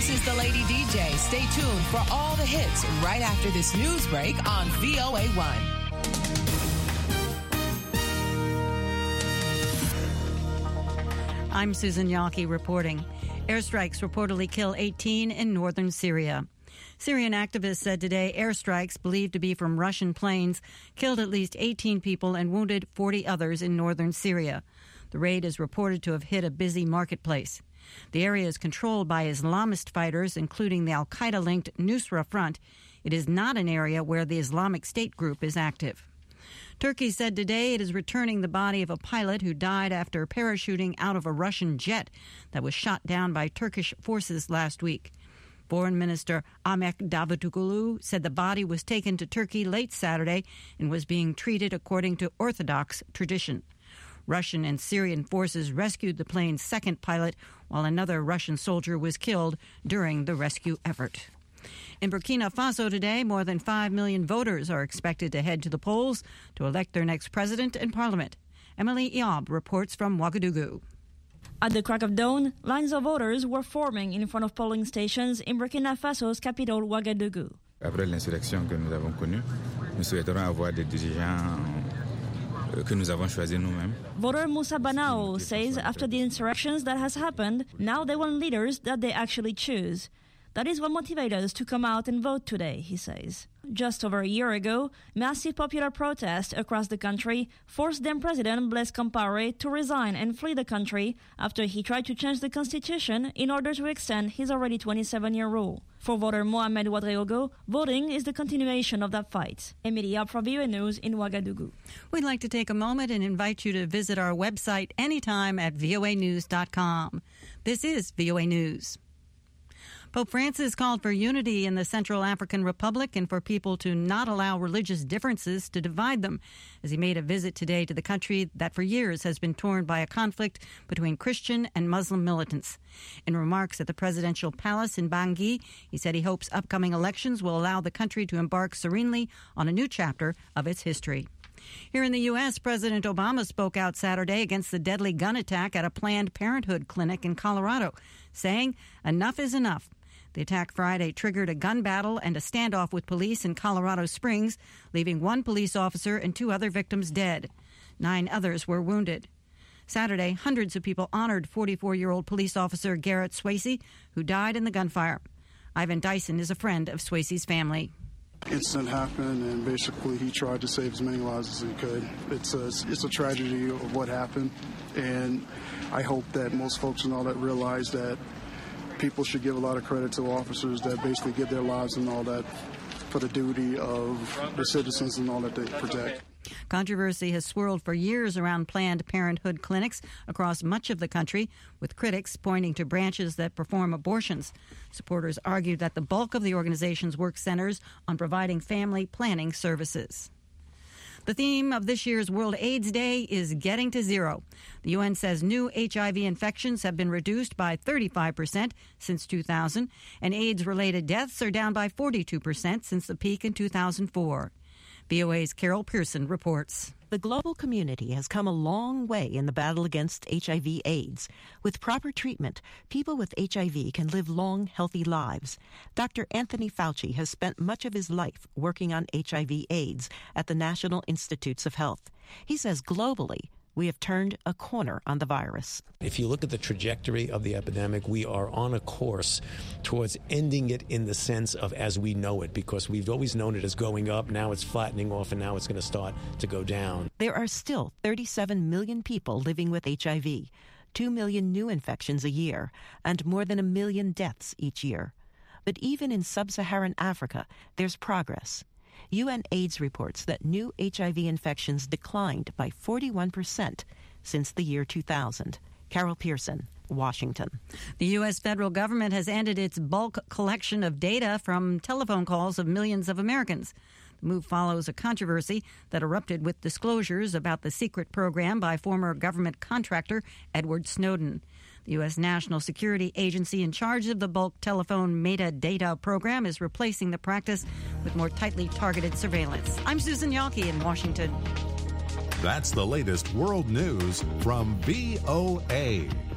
This is the Lady DJ. Stay tuned for all the hits right after this news break on VOA1. I'm Susan Yawkey reporting. Airstrikes reportedly kill 18 in northern Syria. Syrian activists said today airstrikes believed to be from Russian planes killed at least 18 people and wounded 40 others in northern Syria. The raid is reported to have hit a busy marketplace. The area is controlled by Islamist fighters, including the al-Qaeda-linked Nusra Front. It is not an area where the Islamic State group is active. Turkey said today it is returning the body of a pilot who died after parachuting out of a Russian jet that was shot down by Turkish forces last week. Foreign Minister Ahmet Davutoglu said the body was taken to Turkey late Saturday and was being treated according to Orthodox tradition. Russian and Syrian forces rescued the plane's second pilot, while another Russian soldier was killed during the rescue effort. In Burkina Faso today, more than 5 million voters are expected to head to the polls to elect their next president and parliament. Emily Iob reports from Ouagadougou. At the crack of dawn, lines of voters were forming in front of polling stations in Burkina Faso's capital, Ouagadougou. Après l'insurrection que nous avons connue, nous souhaiterons avoir des dirigeants que nous avons choisis nous-mêmes. Voter Moussa Banao says after the insurrections that has happened, now they want leaders that they actually choose. That is what motivated us to come out and vote today, he says. Just over a year ago, massive popular protests across the country forced then President Blaise Compaoré to resign and flee the country after he tried to change the constitution in order to extend his already 27-year rule. For voter Mohamed Ouadriogo, voting is the continuation of that fight. Emily Iob from VOA News in Ouagadougou. We'd like to take a moment and invite you to visit our website anytime at voanews.com. This is VOA News. Pope Francis called for unity in the Central African Republic and for people to not allow religious differences to divide them, as he made a visit today to the country that for years has been torn by a conflict between Christian and Muslim militants. In remarks at the presidential palace in Bangui, he said he hopes upcoming elections will allow the country to embark serenely on a new chapter of its history. Here in the U.S., President Obama spoke out Saturday against the deadly gun attack at a Planned Parenthood clinic in Colorado, saying, "Enough is enough." The attack Friday triggered a gun battle and a standoff with police in Colorado Springs, leaving one police officer and 2 other victims dead. 9 others were wounded. Saturday, hundreds of people honored 44-year-old police officer Garrett Swayze, who died in the gunfire. Ivan Dyson is a friend of Swayze's family. Incident happened, and basically he tried to save as many lives as he could. It's a tragedy of what happened, and I hope that most folks and all that realize that people should give a lot of credit to officers that basically give their lives and all that for the duty of the citizens and all that they protect. Controversy has swirled for years around Planned Parenthood clinics across much of the country, with critics pointing to branches that perform abortions. Supporters argue that the bulk of the organization's work centers on providing family planning services. The theme of this year's World AIDS Day is getting to zero. The UN says new HIV infections have been reduced by 35% since 2000, and AIDS-related deaths are down by 42% since the peak in 2004. VOA's Carol Pearson reports. The global community has come a long way in the battle against HIV/AIDS. With proper treatment, people with HIV can live long, healthy lives. Dr. Anthony Fauci has spent much of his life working on HIV/AIDS at the National Institutes of Health. He says globally, we have turned a corner on the virus. If you look at the trajectory of the epidemic, we are on a course towards ending it in the sense of as we know it, because we've always known it as going up. Now it's flattening off, and now it's going to start to go down. There are still 37 million people living with HIV, 2 million new infections a year, and more than 1 million deaths each year. But even in sub-Saharan Africa, there's progress. UNAIDS reports that new HIV infections declined by 41% since the year 2000. Carol Pearson, Washington. The U.S. federal government has ended its bulk collection of data from telephone calls of millions of Americans. The move follows a controversy that erupted with disclosures about the secret program by former government contractor Edward Snowden. The U.S. National Security Agency in charge of the bulk telephone metadata program is replacing the practice with more tightly targeted surveillance. I'm Susan Yawkey in Washington. That's the latest world news from VOA.